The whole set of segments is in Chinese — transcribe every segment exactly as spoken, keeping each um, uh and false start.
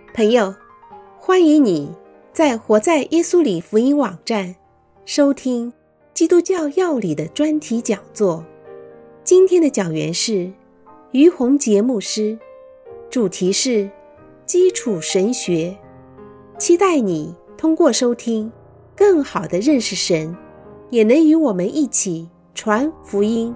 朋友，欢迎你在活在耶稣里福音网站收听基督教要理的专题讲座。今天的讲员是于宏杰牧师，主题是基础神学。期待你通过收听更好地认识神，也能与我们一起传福音。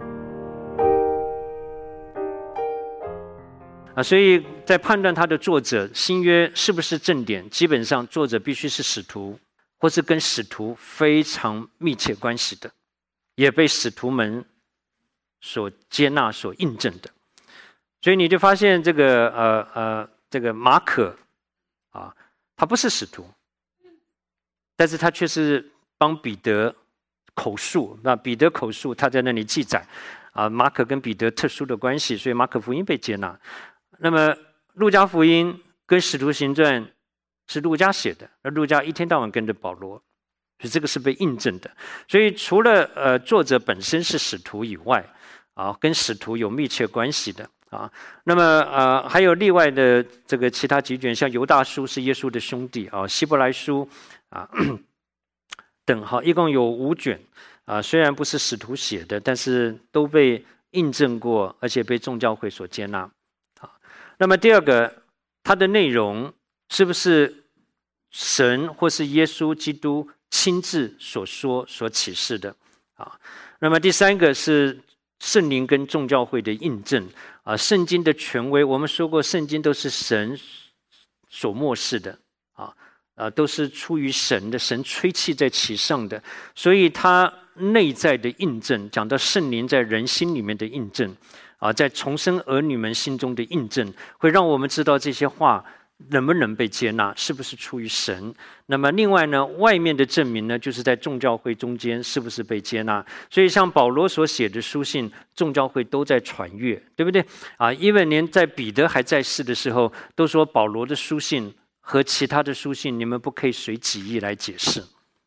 啊，所以在判断他的作者新约是不是正典，基本上作者必须是使徒，或是跟使徒非常密切关系的，也被使徒们所接纳、所印证的。所以你就发现这个呃呃这个马可啊，他不是使徒，但是他却是帮彼得口述。那彼得口述，他在那里记载啊，马可跟彼得特殊的关系，所以马可福音被接纳。那么路加福音跟使徒行传是路加写的，而路加一天到晚跟着保罗，所以这个是被印证的。所以除了呃作者本身是使徒以外，啊，跟使徒有密切关系的啊，那么呃还有例外的这个其他几卷，像犹大书是耶稣的兄弟啊，希伯来书啊等哈，一共有五卷啊，虽然不是使徒写的，但是都被印证过，而且被众教会所接纳。那么第二个，它的内容是不是神或是耶稣基督亲自所说、所启示的啊？那么第三个是圣灵跟众教会的印证啊，圣经的权威，我们说过，圣经都是神所默示的啊，啊，都是出于神的，神吹气在其上的，所以它内在的印证，讲到圣灵在人心里面的印证。啊，在重生儿女们心中的印证，会让我们知道这些话能不能被接纳，是不是出于神。那么另外呢，外面的证明呢，就是在众教会中间是不是被接纳。所以像保罗所写的书信，众教会都在传阅，对不对啊？因为连在彼得还在世的时候，都说保罗的书信和其他的书信，你们不可以随己意来解释。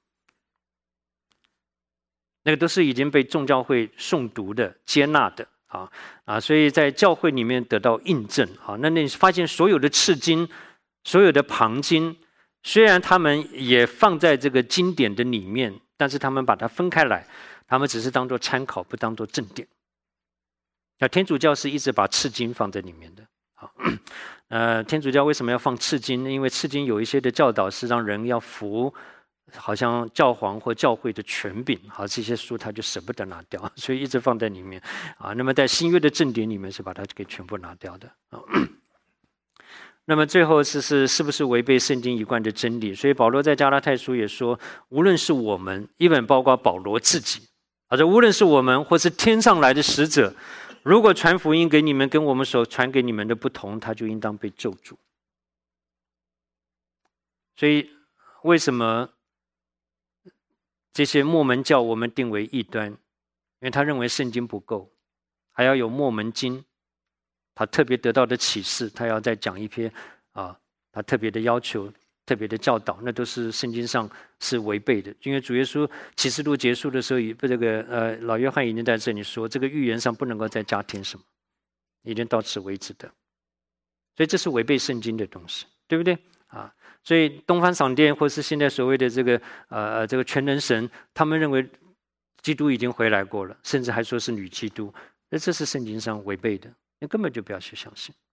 那个都是已经被众教会诵读的、接纳的。啊啊！所以在教会里面得到印证啊，那你发现所有的次经、所有的旁经，虽然他们也放在这个经典的里面，但是他们把它分开来，他们只是当作参考，不当作正典。那天主教是一直把次经放在里面的。啊，呃，天主教为什么要放次经？因为次经有一些的教导是让人要服。好像教皇或教会的权柄，好，这些书他就舍不得拿掉，所以一直放在里面啊。那么在新约的正典里面是把它给全部拿掉的啊。那么最后是是是不是违背圣经一贯的真理？所以保罗在加拉太书也说，无论是我们，一本包括保罗自己，啊，这无论是我们或是天上来的使者，如果传福音给你们，跟我们所传给你们的不同，他就应当被咒诅。所以为什么？这些末门教我们定为异端，因为他认为圣经不够，还要有末门经，他特别得到的启示，他要再讲一篇啊，他特别的要求、特别的教导，那都是圣经上是违背的。因为主耶稣启示录结束的时候，这个呃老约翰已经在这里说，这个预言上不能够再加添什么，已经到此为止的，所以这是违背圣经的东西，对不对啊？所以东方闪电或是现在所谓的这个呃这个全能神，他们认为基督已经回来过了，甚至还说是女基督，那这是圣经上违背的，你根本就不要去相信。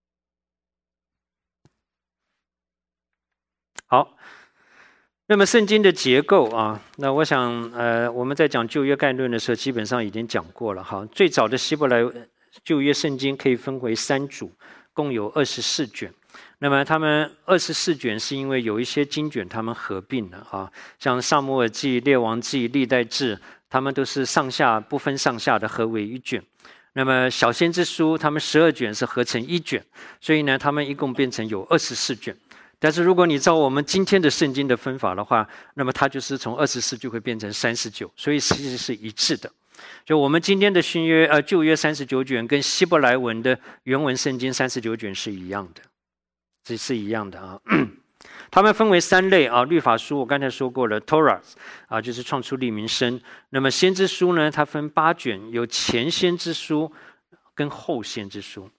好，那么圣经的结构啊，那我想呃我们在讲旧约概论的时候，基本上已经讲过了哈。最早的希伯来旧约圣经可以分为三组，共有二十四卷。那么他们二十四卷是因为有一些经卷他们合并了啊，像撒母耳记、列王记、历代志，他们都是上下不分上下的合为一卷。那么小先知书他们十二卷是合成一卷，所以呢他们一共变成有二十四卷。但是如果你照我们今天的圣经的分法的话，那么它就是从二十四就会变成三十九，所以其实是一致的。就我们今天的新约呃旧约三十九卷跟希伯来文的原文圣经三十九卷是一样的。这是一样的啊，它们分为三类啊。律法书我刚才说过了 ，Torah 啊，就是创出利民申。那么先知书呢，它分八卷，有前先知书跟后先知书。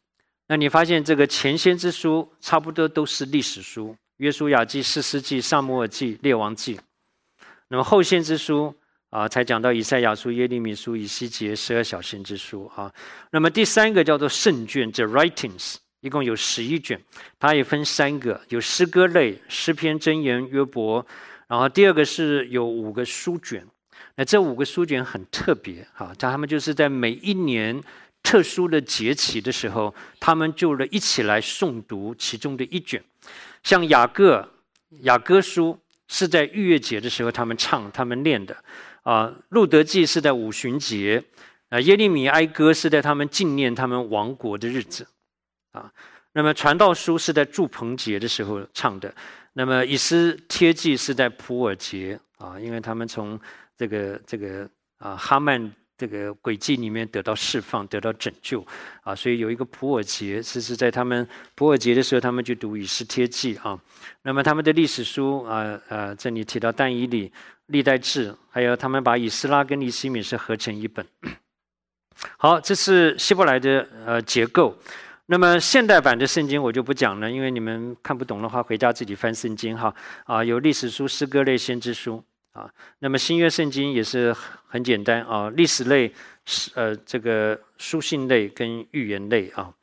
那你发现这个前先知书差不多都是历史书，约书亚记、士师记、撒母耳记、列王记。那么后先知书啊，才讲到以赛亚书、耶利米书、以西结、十二小先知书啊。那么第三个叫做圣卷 ，the writings， 一共有十一卷，它也分三个，有诗歌类、诗篇、箴言、约伯，然后第二个是有五个书卷。那这五个书卷很特别啊，他们就是在每一年特殊的节期的时候，他们就一起来诵读其中的一卷。像雅各、雅各书是在逾越节的时候他们唱、他们念的啊。路德记是在五旬节啊，耶利米哀歌是在他们纪念他们亡国的日子啊。那么传道书是在住棚节的时候唱的。那么以斯帖记是在普珥节啊，因为他们从这个这个啊哈曼这个诡计里面得到释放，得到拯救啊，所以有一个普珥节，是是在他们普珥节的时候，他们就读以斯帖记啊。那么他们的历史书啊呃，这里提到但以理、历代志，还有他们把以斯拉跟尼希米是合成一本。好，这是希伯来的呃结构。那么现代版的圣经我就不讲了，因为你们看不懂的话，回家自己翻圣经哈啊，有历史书、诗歌类、先知书。啊，那么新约圣经也是很简单啊，历史类、呃这个书信类跟预言类啊。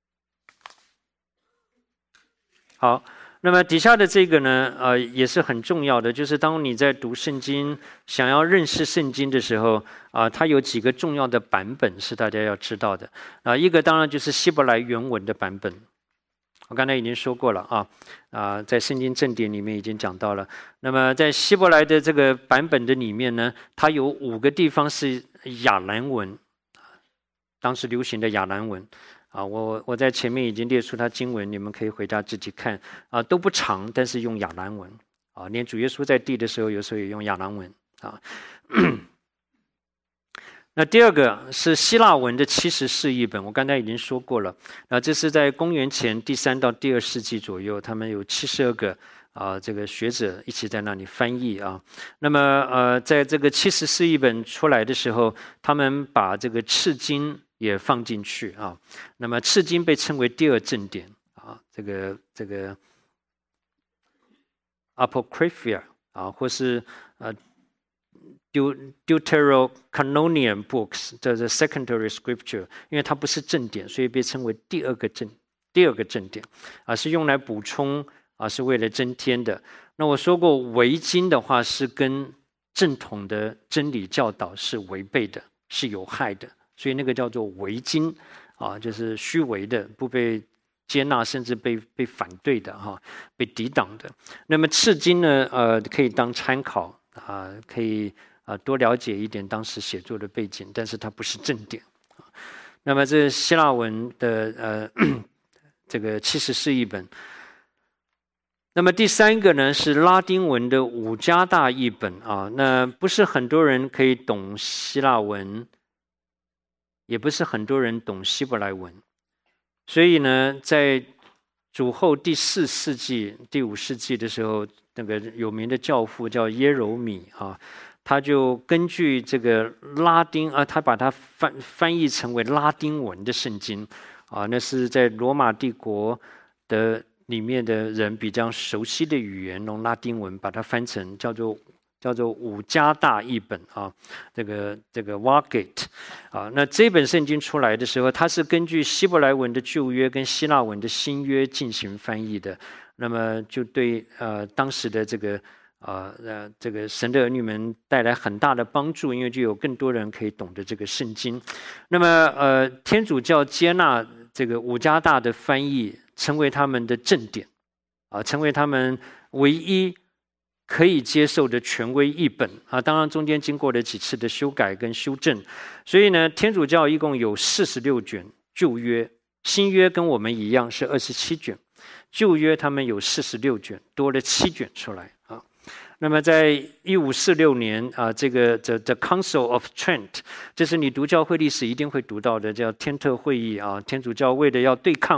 好，那么底下的这个呢，呃也是很重要的，就是当你在读圣经、想要认识圣经的时候啊，它有几个重要的版本是大家要知道的啊。一个当然就是希伯来原文的版本。我刚才已经说过了啊，啊，在圣经正典里面已经讲到了。那么在希伯来的这个版本的里面呢，它有五个地方是亚兰文，当时流行的亚兰文啊。我我在前面已经列出它经文，你们可以回家自己看啊，都不长，但是用亚兰文啊。连主耶稣在地的时候，有时候也用亚兰文啊。那第二个是希腊文的七十士译本，我刚才已经说过了。那这是在公元前第三到第二世纪左右，他们有七十二个啊这个学者一起在那里翻译啊。那么呃，在这个七十士译本出来的时候，他们把这个赤经也放进去啊。那么赤经被称为第二正典啊，这个这个 Apocrypha 啊，或是呃。Deuterocanonian books， 这是 secondary scripture， 因为它不是正典，所以被称为第二个正第二个正典啊，是用来补充啊，是为了增添的。那我说过，伪经的话是跟正统的真理教导是违背的，是有害的，所以那个叫做伪经啊，就是虚伪的，不被接纳，甚至被被反对的哈、啊，被抵挡的。那么赤经呢，呃，可以当参考啊，可以。啊，多了解一点当时写作的背景，但是它不是正典。那么这希腊文的呃这个七十士译本。那么第三个呢是拉丁文的五加大译本啊，那不是很多人可以懂希腊文，也不是很多人懂希伯来文，所以呢，在主后第四世纪、第五世纪的时候，那个有名的教父叫耶柔米啊。他就根据这个拉丁啊，他把它翻翻译成为拉丁文的圣经啊，那是在罗马帝国的里面的人比较熟悉的语言，用拉丁文把它翻成叫做叫做五加大译本啊，这个这个 Vulgate 啊，那这本圣经出来的时候，它是根据希伯来文的旧约跟希腊文的新约进行翻译的，那么就对呃当时的这个。啊，呃，这个神的儿女们带来很大的帮助，因为就有更多人可以懂得这个圣经。那么，呃，天主教接纳这个五加大的翻译，成为他们的正典，啊，成为他们唯一可以接受的权威译本啊。当然，中间经过了几次的修改跟修正，所以呢，天主教一共有四十六卷旧约，新约跟我们一样是二十七卷，旧约他们有四十六卷，多了七卷出来啊。那么，在一五四六年啊，这个 The The Council of Trent， 这是你读教会历史一定会读到的，叫天特会议啊。天主教为了要对抗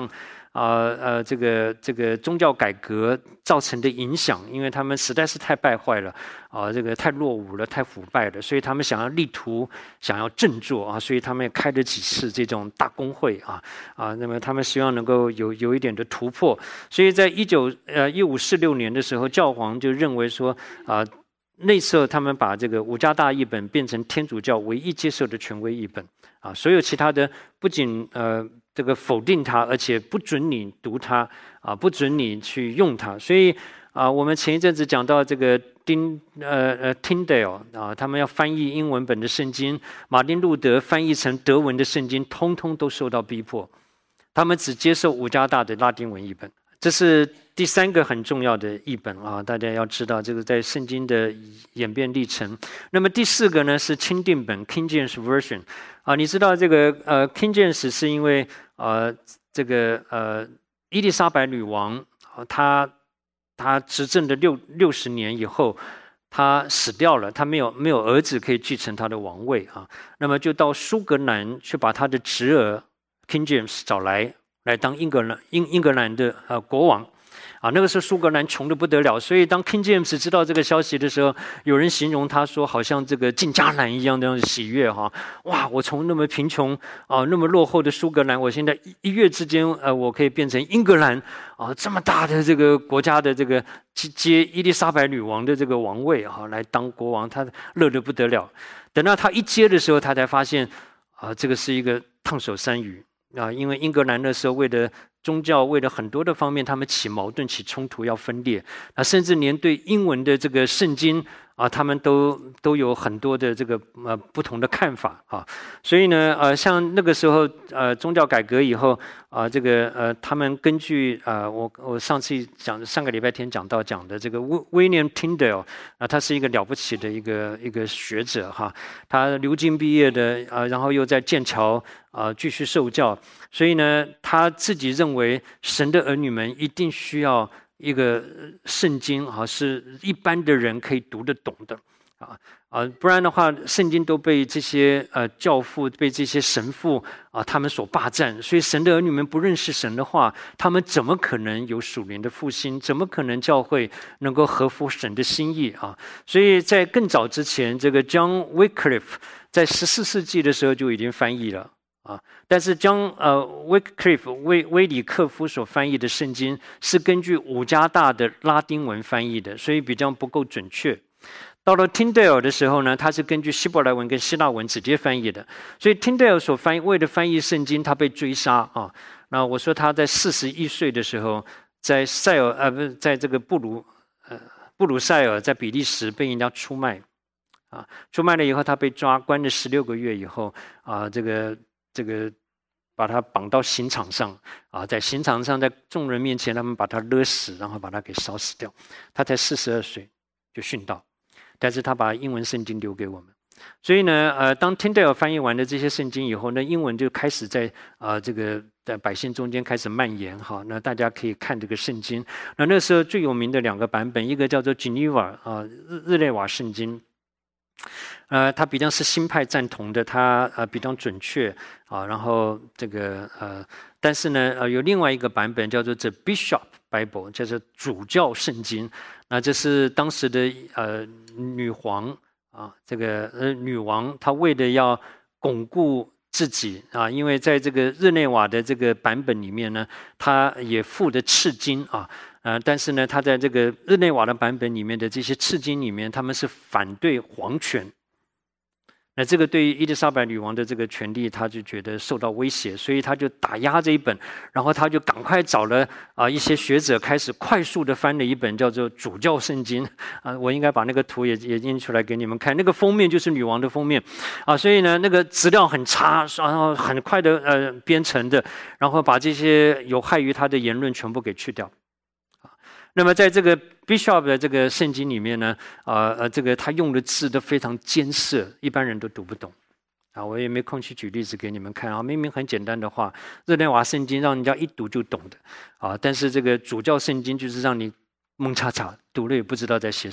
啊呃这个这个宗教改革造成的影响，因为他们实在是太败坏了啊，这个太落伍了，太腐败了，所以他们想要力图想要振作啊，所以他们也开了几次这种大公会啊啊，那么他们希望能够有有一点的突破，所以在一九呃一五四六年的时候，教皇就认为说啊。那时候，他们把这个五加大译本变成天主教唯一接受的权威译本啊，所有其他的不仅呃这个否定它，而且不准你读它啊，不准你去用它。所以啊，我们前一阵子讲到这个丁呃呃 Tyndale 啊，他们要翻译英文本的圣经，马丁路德翻译成德文的圣经，通通都受到逼迫，他们只接受五加大的拉丁文译本。这是第三个很重要的译本啊，大家要知道这个在圣经的演变历程。那么第四个呢是钦定本 King James Version 啊，你知道这个呃 King James 是因为呃这个呃伊丽莎白女王啊，她她执政的六六十年以后，她死掉了，她没有没有儿子可以继承她的王位啊，那么就到苏格兰去把她的侄儿 King James 找来。来当英格兰英英格兰的呃国王，啊，那个时候苏格兰穷得不得了，所以当 King James 知道这个消息的时候，有人形容他说好像这个进迦南一样的喜悦哈，哇！我从那么贫穷啊、那么落后的苏格兰，我现在一一跃之间呃，我可以变成英格兰啊这么大的这个国家的这个接伊丽莎白女王的这个王位啊，来当国王，他乐得不得了。等到他一接的时候，他才发现啊，这个是一个烫手山芋。啊，因为英格兰那时候为了宗教，为了很多的方面，他们起矛盾、起冲突，要分裂。啊，甚至连对英文的这个圣经啊，他们都都有很多的这个呃不同的看法啊。所以呢，呃，像那个时候呃宗教改革以后啊，这个呃他们根据啊、呃、我我上次讲上个礼拜天讲到讲的这个 William Tyndale 啊，他是一个了不起的一个一个学者哈，他牛津毕业的啊，然后又在剑桥。啊，继续受教，所以呢，他自己认为神的儿女们一定需要一个圣经啊，是一般的人可以读得懂的啊啊，不然的话，圣经都被这些呃教父、被这些神父啊他们所霸占，所以神的儿女们不认识神的话，他们怎么可能有属灵的复兴？怎么可能教会能够合乎神的心意啊？所以在更早之前，这个 John Wycliffe 在十四世纪的时候就已经翻译了。啊，但是将呃 Wycliffe 威威里克夫所翻译的圣经是根据五加大的拉丁文翻译的，所以比较不够准确。到了 Tyndale 的时候呢，他是根据希伯来文跟希腊文直接翻译的，所以 Tyndale 所翻译为了翻译圣经，他被追杀啊。那我说他在四十一岁的时候，在塞尔呃不是在这个布鲁呃布鲁塞尔，在比利时被人家出卖啊，出卖了以后他被抓，关了十六个月以后啊，这个。这个把他绑到刑场上啊，在刑场上，在众人面前，他们把他勒死，然后把他给烧死掉。他才四十二岁就殉道，但是他把英文圣经留给我们。所以呢，呃，当 Tyndale 翻译完了这些圣经以后呢，英文就开始在啊、呃、这个在百姓中间开始蔓延哈。那大家可以看这个圣经。那那时候最有名的两个版本，一个叫做 Geneva 啊日日内瓦圣经。呃，它比较是新派赞同的，它呃比较准确啊。然后这个呃，但是呢，呃，有另外一个版本叫做 The Bishop Bible， 叫做主教圣经。那这是当时的呃女皇啊，这个呃女王，她为了要巩固自己啊，因为在这个日内瓦的这个版本里面呢，她也附的敕经啊。呃，但是呢，他在这个日内瓦的版本里面的这些敕经里面，他们是反对皇权。那这个对于伊丽莎白女王的这个权利，他就觉得受到威胁，所以他就打压这一本，然后他就赶快找了啊、呃、一些学者，开始快速的翻了一本叫做主教圣经啊、呃，我应该把那个图也也印出来给你们看，那个封面就是女王的封面啊，所以呢，那个资料很差，然后很快的呃编成的，然后把这些有害于他的言论全部给去掉。那么在这个 Bishop 的这个圣经里面呢，呃呃，这个他用的字都非常艰涩，一般人都读不懂。啊，我也没空去举例子给你们看啊，明明很简单的话，日内瓦圣经让人家一读就懂的啊，但是这个主教圣经就是让你蒙查查，读了也不知道在写什么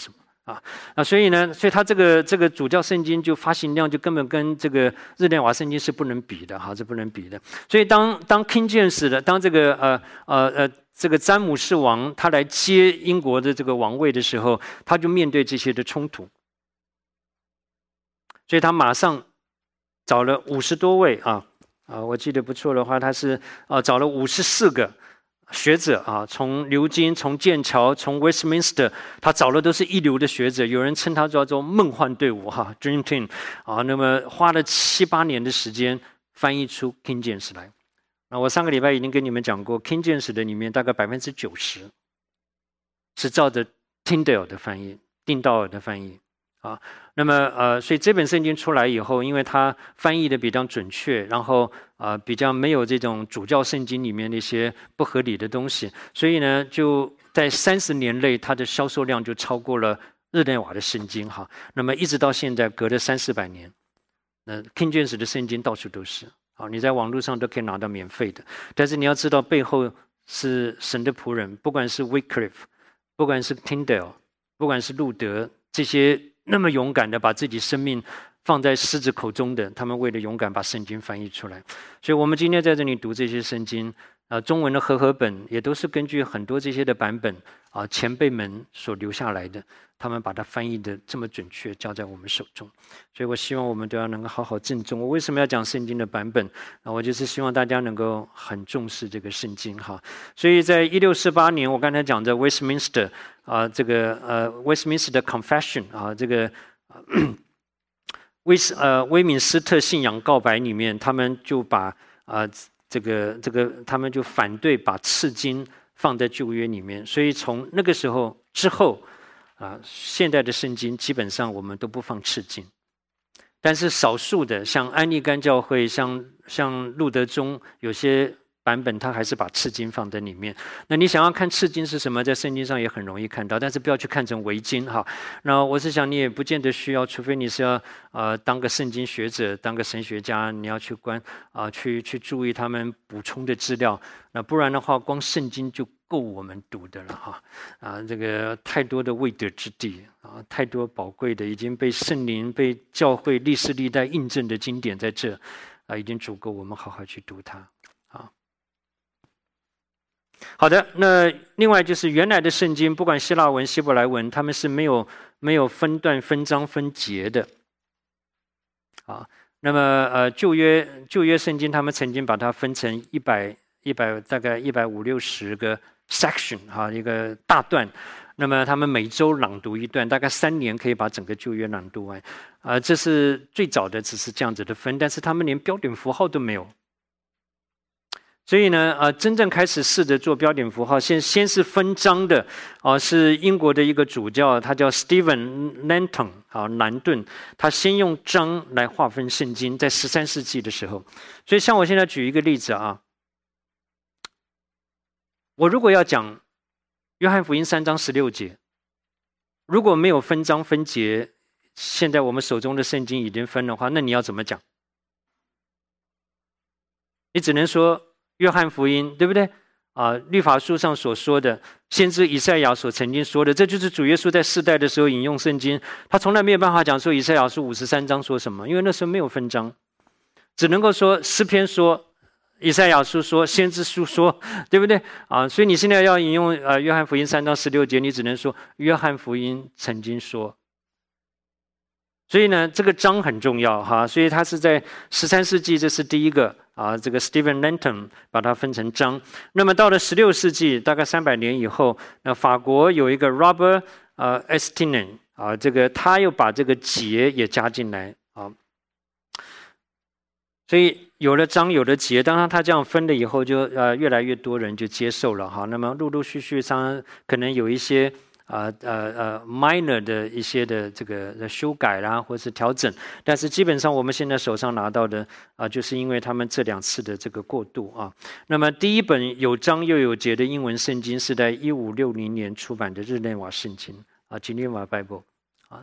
啊，啊，所以呢，所以它这个这个主教圣经就发行量就根本跟这个日内瓦圣经是不能比的哈，是不能比的。所以当当 King James 的，当这个呃呃呃这个詹姆士王他来接英国的这个王位的时候，他就面对这些的冲突，所以他马上找了五十多位啊啊，我记得不错的话，他是啊找了五十四个。学者啊，从牛津、从剑桥、从 Westminster， 他找的都是一流的学者，有人称他叫做梦幻队伍哈 ，Dream Team 啊。那么花了七八年的时间翻译出 King James 来。那我上个礼拜已经跟你们讲过 ，King James 的里面大概百分之九十是照着 Tyndale 的翻译、丁道尔的翻译啊。那么呃，所以这本圣经出来以后，因为它翻译的比较准确，然后呃比较没有这种主教圣经里面那些不合理的东西，所以呢就在三十年内，它的销售量就超过了日内瓦的圣经哈。那么一直到现在，隔了三四百年，那 King James 的圣经到处都是啊，你在网络上都可以拿到免费的。但是你要知道，背后是神的仆人，不管是 Wycliffe， 不管是 Tyndale， 不管是路德这些。那么勇敢的把自己生命放在狮子口中的，他们为了勇敢把圣经翻译出来。所以我们今天在这里读这些圣经，啊，中文的和合本也都是根据很多这些的版本啊，前辈们所留下来的，他们把它翻译的这么准确，交在我们手中。所以我希望我们都要能够好好郑重。我为什么要讲圣经的版本？啊，我就是希望大家能够很重视这个圣经哈。所以在一六四八年，我刚才讲的 Westminster 啊，这个呃 Westminster Confession 啊，这个威斯呃威敏斯特信仰告白里面，他们就把啊、呃、这个这个他们就反对把次经放在旧约里面，所以从那个时候之后啊，现代的圣经基本上我们都不放次经。但是少数的，像安利甘教会、像像路德宗，有些版本它还是把次经放在里面。那你想要看次经是什么，在圣经上也很容易看到，但是不要去看成为经哈。那我是想你也不见得需要，除非你是要呃当个圣经学者、当个神学家，你要去关啊、呃、去去注意他们补充的资料。那不然的话，光圣经就够我们读的了哈。啊，这个太多的未得之地啊，太多宝贵的已经被圣灵、被教会历世历代印证的经典在这啊，已经足够我们好好去读它啊。好的，那另外就是原来的圣经，不管希腊文、希伯来文，他们是没有没有分段、分章、分节的啊。那么呃，旧约旧约圣经，他们曾经把它分成一百一百大概一百五六十个 section 哈，一个大段。那么他们每周朗读一段，大概三年可以把整个旧约朗读完。啊、呃，这是最早的，只是这样子的分，但是他们连标点符号都没有。所以呢，呃，真正开始试着做标点符号，先先是分章的，啊、呃，是英国的一个主教，他叫 Stephen Langton 啊，南顿，他先用章来划分圣经，在十三世纪的时候。所以，像我现在举一个例子啊，我如果要讲约翰福音三章十六节，如果没有分章分节，现在我们手中的圣经已经分的话，那你要怎么讲？你只能说。约翰福音对不对啊？律法书上所说的，先知以赛亚所曾经说的，这就是主耶稣在世代的时候引用圣经，他从来没有办法讲说以赛亚书五十三章说什么，因为那时候没有分章，只能够说诗篇说，以赛亚书说，先知书说，对不对啊？所以你现在要引用呃约翰福音三章十六节，你只能说约翰福音曾经说。所以呢，这个章很重要哈，所以它是在十三世纪，这是第一个啊，这个 Stephen Langton 把它分成章。那么到了十六世纪，大概三百年以后，那法国有一个 Robert 呃 Estienne 啊，这个他又把这个节也加进来啊，所以有了章有了节，当然他这样分了以后就，就呃越来越多人就接受了哈。那么陆陆续续上可能有一些。啊呃呃 minor 的一些的这个修改啦，或是调整，但是基本上我们现在手上拿到的啊，就是因为他们这两次的这个过渡啊。那么第一本有章又有节的英文圣经是在一五六零年出版的日内瓦圣经啊 ，Geneva Bible 啊。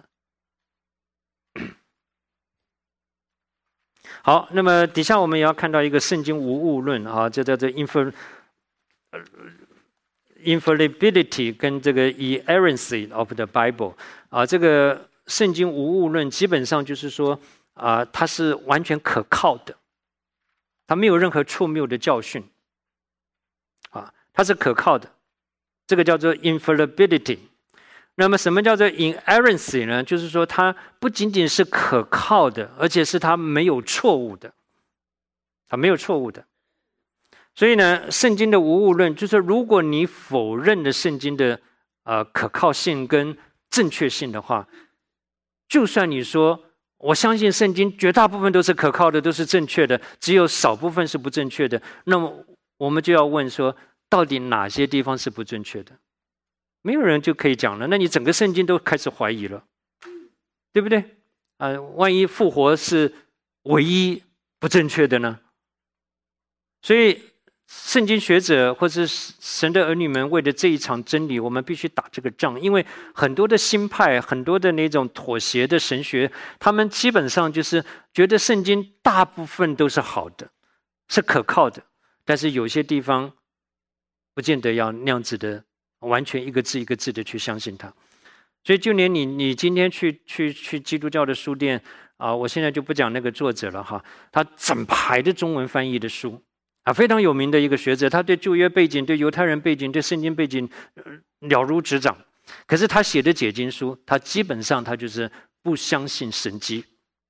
好，那么底下我们也要看到一个圣经无误论啊，这叫做 infer。 infallibility 跟这个 inerrancy of the Bible 啊，这个圣经无误论基本上就是说啊，它是完全可靠的，它没有任何错谬的教训啊，它是可靠的，这个叫做 infallibility。那么什么叫做 inerrancy 呢？就是说它不仅仅是可靠的，而且是它没有错误的，它没有错误的。所以呢，圣经的无误论就是如果你否认了圣经的呃可靠性跟正确性的话，就算你说我相信圣经绝大部分都是可靠的，都是正确的，只有少部分是不正确的，那么我们就要问说，到底哪些地方是不正确的？没有人就可以讲了，那你整个圣经都开始怀疑了，对不对？啊、呃，万一复活是唯一不正确的呢？所以圣经学者或是神的儿女们为了这一场真理，我们必须打这个仗，因为很多的新派，很多的那种妥协的神学，他们基本上就是觉得圣经大部分都是好的，是可靠的，但是有些地方不见得要那样子的完全一个字一个字的去相信它。所以就连你你今天去去去基督教的书店啊，我现在就不讲那个作者了哈，他整排的中文翻译的书啊，非常有名的一个学者，他对旧约背景、对犹太人背景、对圣经背景、呃、了如指掌。可是他写的解经书，他基本上他就是不相信神迹。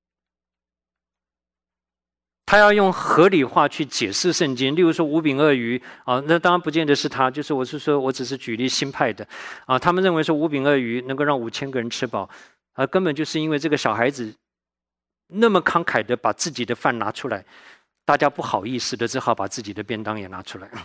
他要用合理化去解释圣经，例如说五饼二鱼啊，那当然不见得是他，就是我是说我只是举例新派的啊，他们认为说五饼二鱼能够让五千个人吃饱，啊，根本就是因为这个小孩子那么慷慨的把自己的饭拿出来，大家不好意思的只好把自己的便当也拿出来。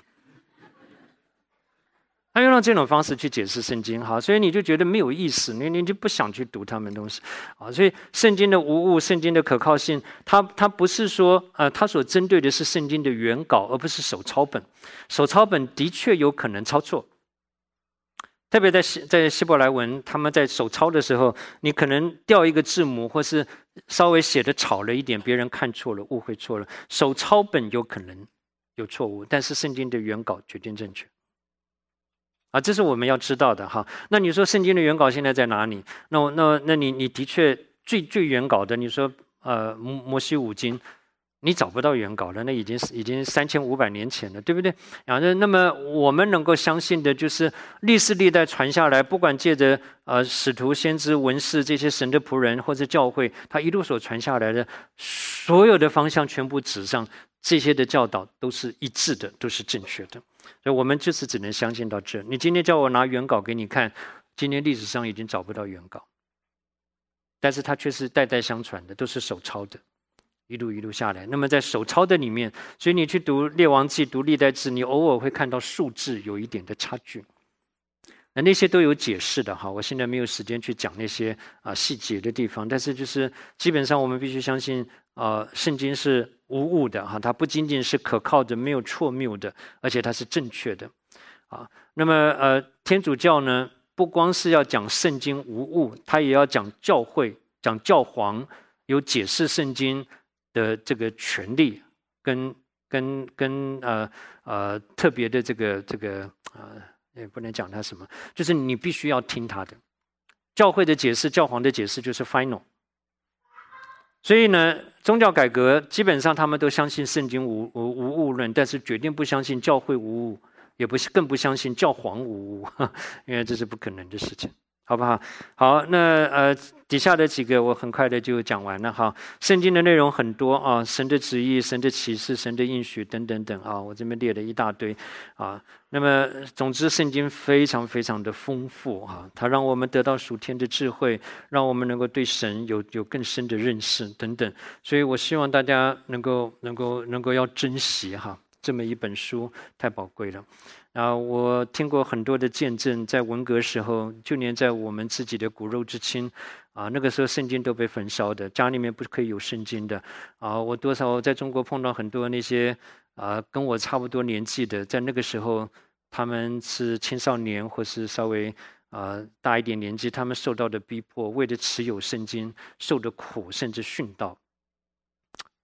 他用这种方式去解释圣经，哈，所以你就觉得没有意思，你你就不想去读他们东西，啊，所以圣经的无误，圣经的可靠性，它它不是说，呃，它所针对的是圣经的原稿，而不是手抄本。手抄本的确有可能抄错，特别在希在希伯来文，他们在手抄的时候，你可能掉一个字母，或是稍微写的吵了一点，别人看错了，误会错了。手抄本有可能有错误，但是圣经的原稿绝对正确。啊，这是我们要知道的哈。那你说圣经的原稿现在在哪里？那那那你你的确最最原稿的，你说呃摩摩西五经，你找不到原稿了，那已经已经三千五百年前了，对不对？啊，那那么我们能够相信的就是历世历代传下来，不管借着呃使徒、先知、文士这些神的仆人或者教会，他一路所传下来的所有的方向全部指上，这些的教导都是一致的，都是正确的。所以我们就是只能相信到这。你今天叫我拿原稿给你看，今天历史上已经找不到原稿，但是它却是代代相传的，都是手抄的，一路一路下来。那么在手抄的里面，所以你去读列王记、读历代志，你偶尔会看到数字有一点的差距。那那些都有解释的哈，我现在没有时间去讲那些啊细节的地方，但是就是基本上我们必须相信，呃，圣经是无误的哈，它不仅仅是可靠的、没有错谬的，而且它是正确的，啊。那么呃，天主教呢，不光是要讲圣经无误，它也要讲教会、讲教皇有解释圣经的这个权利，跟跟跟呃呃特别的这个这个呃。也不能讲他什么，就是你必须要听他的。教会的解释、教皇的解释就是 final。所以呢，宗教改革基本上他们都相信圣经无无无误论，但是决定不相信教会无误，也不更不相信教皇无误，因为这是不可能的事情，好不好？好，那呃底下的几个我很快的就讲完了哈。圣经的内容很多啊，神的旨意、神的启示、神的应许等等等啊，我这边列了一大堆啊。那么总之，圣经非常非常的丰富啊，它让我们得到属天的智慧，让我们能够对神有有更深的认识等等。所以我希望大家能够能够能够要珍惜哈，这么一本书太宝贵了。啊，我听过很多的见证，在文革时候，就连在我们自己的骨肉之亲，啊，那个时候圣经都被焚烧的，家里面不可以有圣经的。啊，我多少在中国碰到很多那些啊跟我差不多年纪的，在那个时候他们是青少年或是稍微啊大一点年纪，他们受到的逼迫，为了持有圣经受的苦，甚至殉道。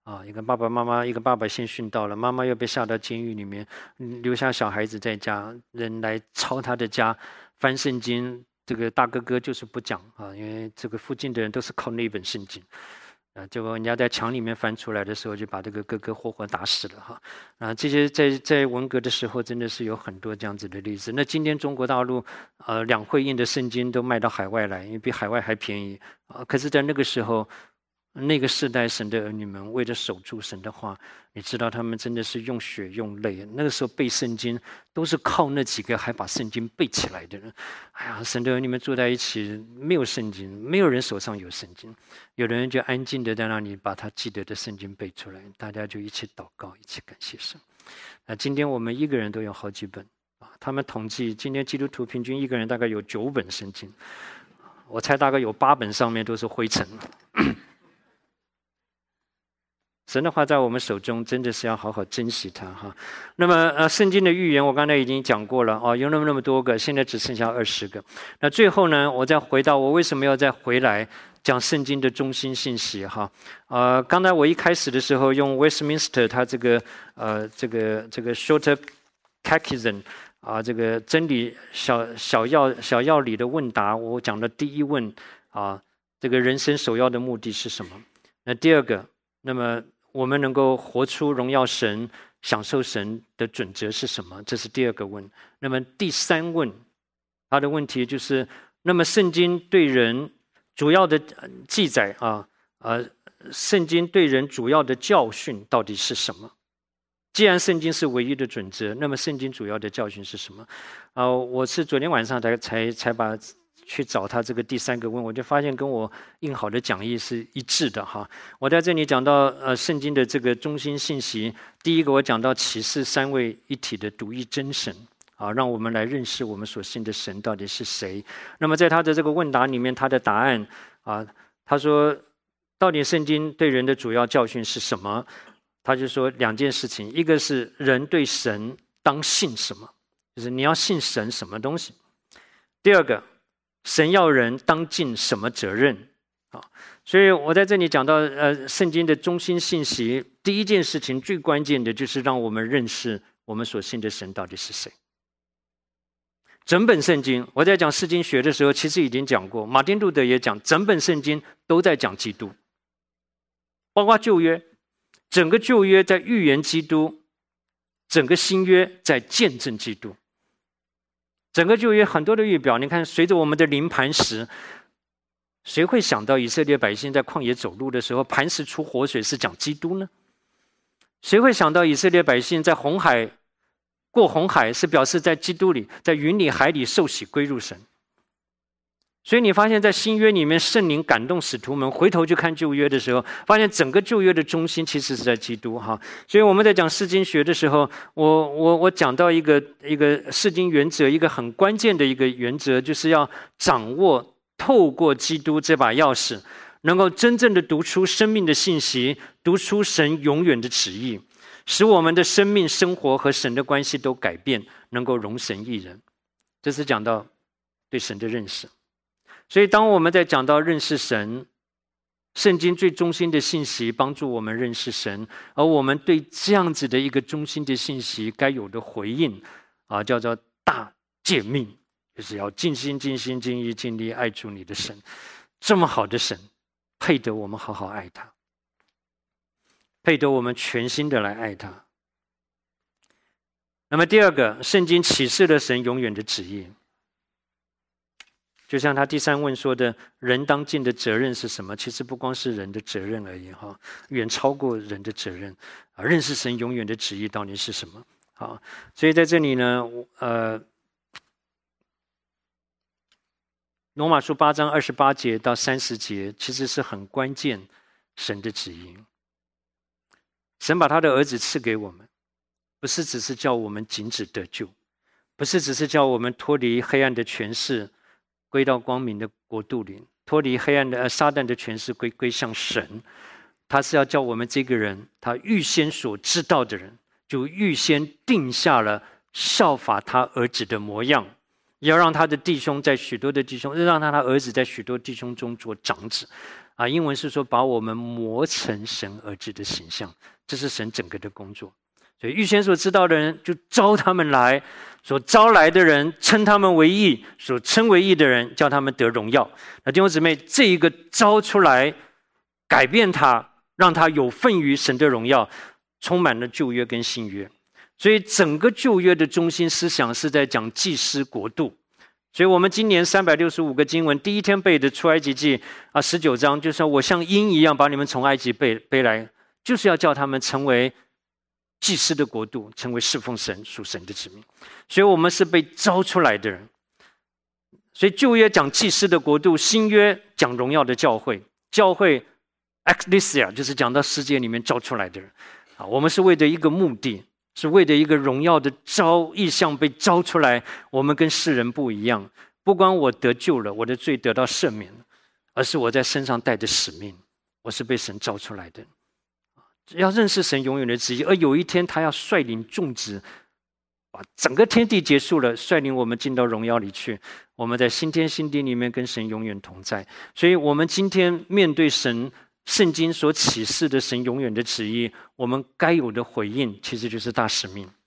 啊，一个爸爸妈妈，一个爸爸先殉道了，妈妈又被下到监狱里面，留下小孩子在家，人来抄他的家，翻圣经，这个大哥哥就是不讲啊，因为这个附近的人都是靠那本圣经。啊，结果人家在墙里面翻出来的时候，就把这个哥哥活活打死了哈！啊，这些在在文革的时候，真的是有很多这样子的例子。那今天中国大陆，呃，两会印的圣经都卖到海外来，因为比海外还便宜啊。可是，在那个时候，那个世代神的儿女们为了守住神的话，你知道他们真的是用血用泪。那个时候背圣经都是靠那几个还把圣经背起来的人。哎呀，神的儿女们住在一起，没有圣经，没有人手上有圣经，有的人就安静的在那里把他记得的圣经背出来，大家就一起祷告，一起感谢神。那今天我们一个人都有好几本啊，他们统计今天基督徒平均一个人大概有九本圣经，我猜大概有八本上面都是灰尘。神的话在我们手中，真的是要好好珍惜它哈。那么呃，圣经的预言我刚才已经讲过了哦，有那么那么多个，现在只剩下二十个。那最后呢，我再回到我为什么要再回来讲圣经的中心信息哈。呃，刚才我一开始的时候用 Westminster 它这个呃这个这个 Shorter Catechism 啊，这个真理小小要小要理的问答，我讲的第一问啊，这个人生首要的目的是什么？那第二个，那么我们能够活出荣耀神、享受神的准则是什么？这是第二个问。那么第三问，他的问题就是：那么圣经对人主要的记载啊，呃，圣经对人主要的教训到底是什么？既然圣经是唯一的准则，那么圣经主要的教训是什么？啊、呃，我是昨天晚上才才才把。去找他这个第三个问，我就发现跟我印好的讲义是一致的哈。我在这里讲到呃圣经的这个中心信息，第一个我讲到启示三位一体的独一真神啊，让我们来认识我们所信的神到底是谁。那么在他的这个问答里面，他的答案啊，他说到底圣经对人的主要教训是什么？他就说两件事情，一个是人对神当信什么，就是你要信神什么东西；第二个，神要人当尽什么责任啊？所以我在这里讲到，呃，圣经的中心信息，第一件事情最关键的就是让我们认识我们所信的神到底是谁。整本圣经，我在讲释经学的时候，其实已经讲过，马丁路德也讲，整本圣经都在讲基督，包括旧约，整个旧约在预言基督，整个新约在见证基督。整个旧约很多的预表，你看，随着我们的临磐石，谁会想到以色列百姓在旷野走路的时候，磐石出活水是讲基督呢？谁会想到以色列百姓在红海过红海是表示在基督里，在云里海里受洗归入神？所以你发现在新约里面，圣灵感动使徒们回头去看旧约的时候，发现整个旧约的中心其实是在基督哈。所以我们在讲释经学的时候，我我我讲到一个一个释经原则，一个很关键的一个原则，就是要掌握透过基督这把钥匙，能够真正的读出生命的信息，读出神永远的旨意，使我们的生命、生活和神的关系都改变，能够容神益人。这是讲到对神的认识。所以当我们在讲到认识神，圣经最中心的信息帮助我们认识神，而我们对这样子的一个中心的信息该有的回应啊，叫做大诫命，就是要尽心尽心尽意尽力爱主你的神。这么好的神，配得我们好好爱他，配得我们全心的来爱他。那么第二个，圣经启示了神永远的旨意。就像他第三问说的，人当尽的责任是什么？其实不光是人的责任而已哈，远超过人的责任啊！认识神永远的旨意到底是什么？好，所以在这里呢，呃，罗马书八章二十八节到三十节，其实是很关键神的旨意。神把他的儿子赐给我们，不是只是叫我们仅止得救，不是只是叫我们脱离黑暗的权势，归到光明的国度里，脱离黑暗的、呃、撒旦的权势，归归向神。他是要叫我们这个人，他预先所知道的人，就预先定下了效法他儿子的模样， 要让他的弟兄在许多的弟兄，让他的儿子在许多弟兄中做长子。啊，英文是说把我们磨成神儿子的形象，这是神整个的工作。所以预先所知道的人就招他们来，所招来的人称他们为义，所称为义的人叫他们得荣耀。那弟兄姊妹，这一个招出来，改变他，让他有份于神的荣耀，充满了旧约跟新约。所以整个旧约的中心思想是在讲祭司国度。所以我们今年三百六十五个经文，第一天背的出埃及记啊十九章，就是说我像鹰一样把你们从埃及背背来，就是要叫他们成为祭司的国度，成为侍奉神属神的子民。所以我们是被招出来的人。所以旧约讲祭司的国度，新约讲荣耀的教会。教会 Ecclesia 就是讲到世界里面招出来的人啊，我们是为了一个目的，是为了一个荣耀的招意象被招出来。我们跟世人不一样，不光我得救了，我的罪得到赦免了，而是我在身上带着使命，我是被神招出来的。要认识神永远的旨意，而有一天他要率领众子，把整个天地结束了，率领我们进到荣耀里去。我们在新天新地里面跟神永远同在。所以我们今天面对神圣经所启示的神永远的旨意，我们该有的回应其实就是大使命，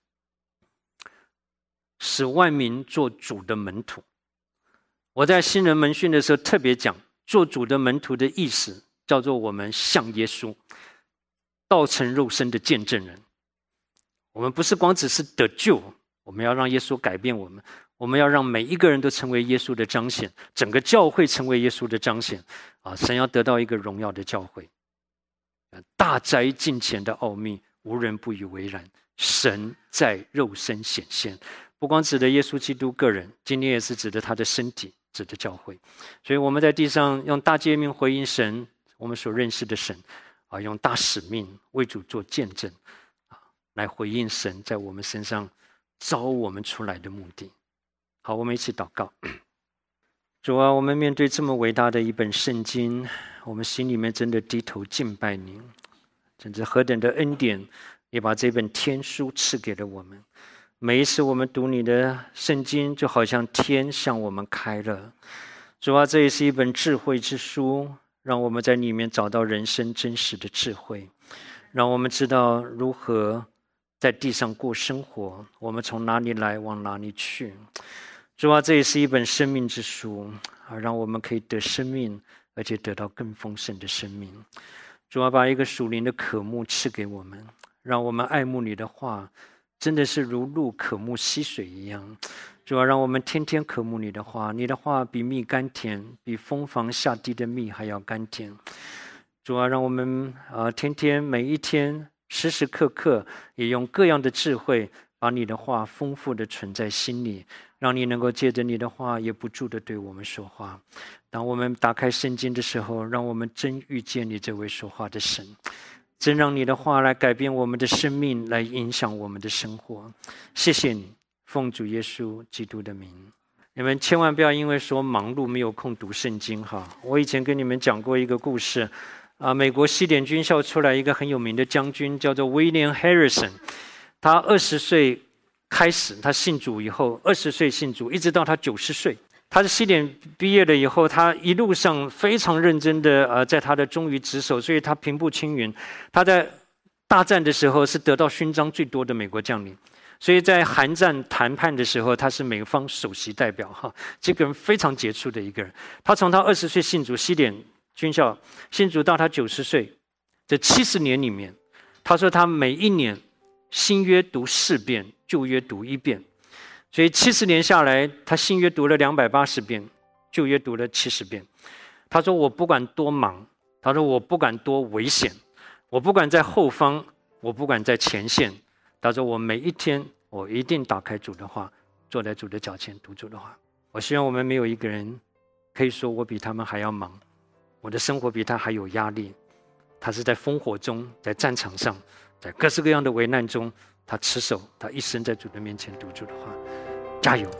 使万民做主的门徒。我在新人门训的时候特别讲，做主的门徒的意思叫做我们像耶稣，道成肉身的见证人。我们不是光只是得救，我们要让耶稣改变我们，我们要让每一个人都成为耶稣的彰显，整个教会成为耶稣的彰显啊！神要得到一个荣耀的教会。大哉近前的奥秘，无人不以为然。神在肉身显现，不光指的耶稣基督个人，今天也是指的他的身体，指的教会。所以我们在地上用大诫命回应神，我们所认识的神啊，用大使命为主做见证啊，来回应神在我们身上招我们出来的目的。好，我们一起祷告。主啊，我们面对这么伟大的一本圣经，我们心里面真的低头敬拜你，真是何等的恩典，也把这本天书赐给了我们。每一次我们读你的圣经，就好像天向我们开了。主啊，这也是一本智慧之书，让我们在里面找到人生真实的智慧，让我们知道如何在地上过生活，我们从哪里来往哪里去。主啊，这也是一本生命之书啊，让我们可以得生命，而且得到更丰盛的生命。主啊，把一个属灵的渴慕赐给我们，让我们爱慕你的话，真的是如鹿渴慕溪水一样。主啊，让我们天天渴慕你的话，你的话比蜜甘甜，比蜂房下滴的蜜还要甘甜。主啊，让我们啊天天每一天时时刻刻也用各样的智慧，把你的话丰富的存在心里，让你能够借着你的话也不住的对我们说话。当我们打开圣经的时候，让我们真遇见你这位说话的神，真让你的话来改变我们的生命，来影响我们的生活。谢谢你，奉主耶稣基督的名。你们千万不要因为说忙碌没有空读圣经哈。我以前跟你们讲过一个故事啊，美国西点军校出来一个很有名的将军，叫做 William Harrison。他二十岁开始，他信主以后，二十岁信主，一直到他九十岁。他在西点毕业了以后，他一路上非常认真的呃，在他的忠于职守，所以他平步青云。他在大战的时候是得到勋章最多的美国将领，所以在韩战谈判的时候，他是美方首席代表哈。这个人非常杰出的一个人。他从他二十岁信主，西点军校信主到他九十岁，这七十年里面，他说他每一年新约读四遍，旧约读一遍，所以七十年下来，他新约读了两百八十遍，旧约读了七十遍。他说：“我不管多忙，他说我不管多危险，我不管在后方，我不管在前线。他说我每一天，我一定打开主的话，坐在主的脚前读主的话。我希望我们没有一个人可以说我比他们还要忙，我的生活比他还有压力。他是在烽火中，在战场上。”在各式各样的危难中，他持守，他一生在主的面前读主的话，加油！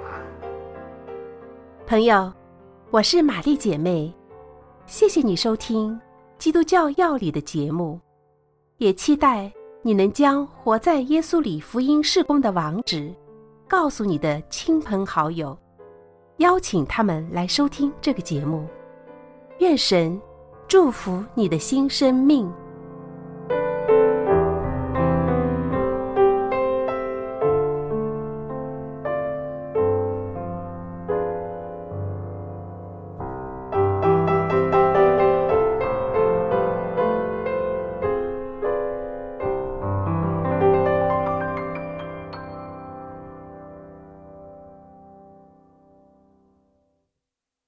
朋友，我是玛丽姐妹，谢谢你收听基督教要理的节目，也期待你能将活在耶稣里福音事工的网址告诉你的亲朋好友， 邀请他们来收听这个节目。愿神祝福你的新生命。